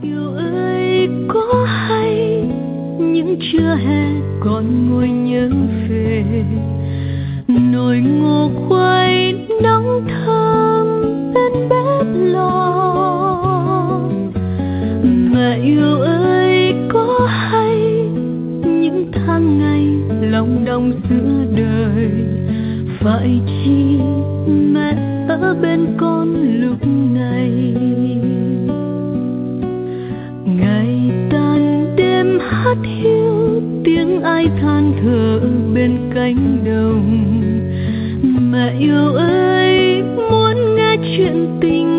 Yêu ơi có hay những trưa hè còn ngồi nhớ về nồi ngô khoai nóng thơm bên bếp lò. Mẹ yêu ơi có hay những tháng ngày lòng đong giữa đời, phải chi mẹ ở bên con lúc này. Ngày tan đêm hát hiu tiếng ai than thở bên cánh đồng. Mẹ yêu ơi muốn nghe chuyện tình